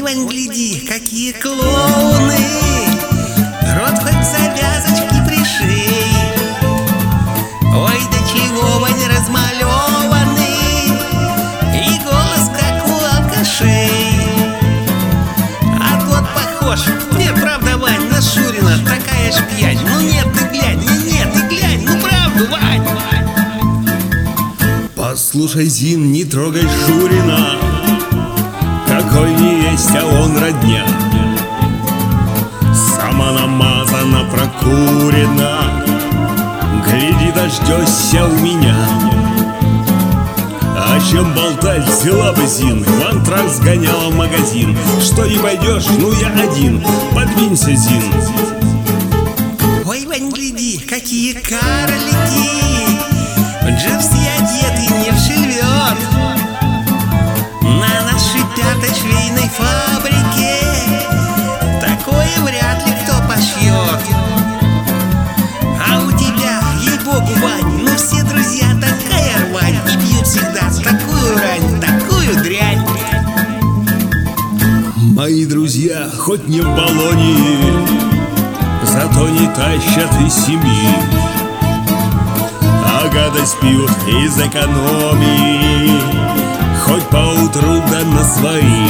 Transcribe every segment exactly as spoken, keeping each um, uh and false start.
Вань, гляди, какие клоуны! Рот хоть завязочки пришей. Ой, до чего, Вань, размалеванный, и голос, как у алкашей. А тот похож, нет, правда, Вань, на Шурина, такая ж пьянь. Ну нет, ты глянь, ну нет, ты глянь, ну правду, Вань. Послушай, Зин, не трогай Шурина, какой не есть, а он родня. Сама намазана, прокурена, гляди, дождешься у меня. О чем болтать, взяла бы, Зин, в антракт сгоняла в магазин. Что не пойдешь, ну я один, подвинься, Зин. Ой, Вань, гляди, какие карлики, в джинсы одеты, не в шельвет. На нашей пятой швейной фабрике такое вряд ли кто пошьет. А у тебя, ей-богу, Вань, ну все друзья такая рвань, и бьют всегда такую рань, такую дрянь. Мои друзья, хоть не в баллоне, зато не тащат из семьи, а гадость пьют из экономии, хоть поутру да на свои.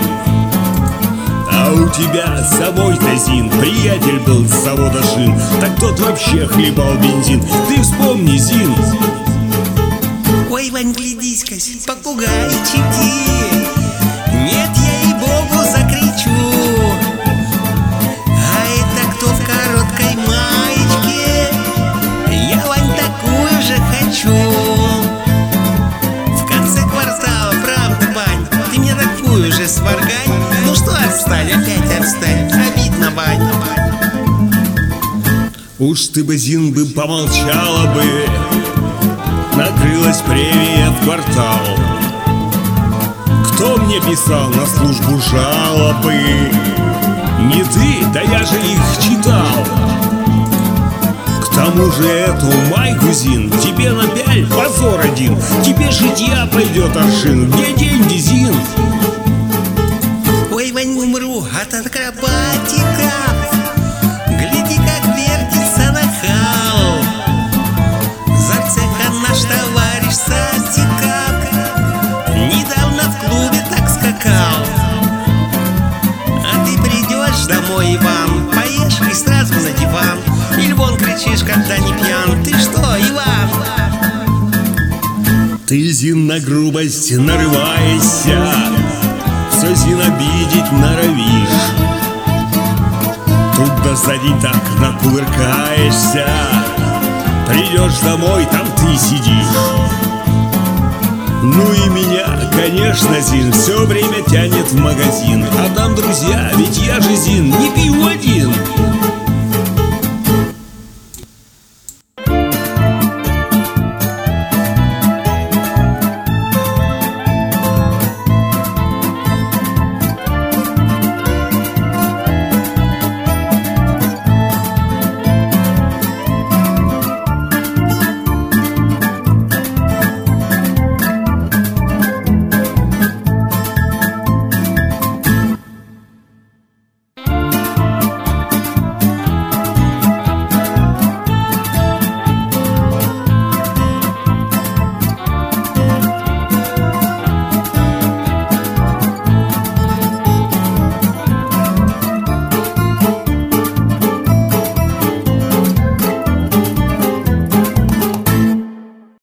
А у тебя самой-то, Зин, приятель был с завода шин, так тот вообще хлебал бензин. Ты вспомни, Зин. Ой, Вань, глядись-ка, попугайчики, нет, я ей-богу закричу. А это кто в короткой маечке? Я, Вань, такую же хочу. В конце квартала, правда, Вань, ты мне такую же сваргань. Ну что, отстань, опять отстань, обидно, Вань. Уж ты бы, Зин, бы помолчала бы, накрылась премия в квартал. Кто мне писал на службу жалобы? Не ты, да я же их читал. К тому же эту майку, Зин, тебе напяль, позор один. Тебе житья пойдет аршин. Где деньги, Зин? Ой, Вань, умру от акробатика. Гляди, как вертится нахал. За цеха наш товарищ Салтиков недавно в клубе так скакал. А ты придешь домой, Иван, поешь и сразу на диван. Или вон кричишь, когда не пьян. Ты что, Иван? Ты, Зин, на грубость нарываешься, все, Зин, обидеть норовишь. Тут да сзади так накувыркаешься, придешь домой, там ты сидишь. Ну и меня, конечно, Зин, все время тянет в магазин. А там друзья, ведь я же, Зин, не пью один.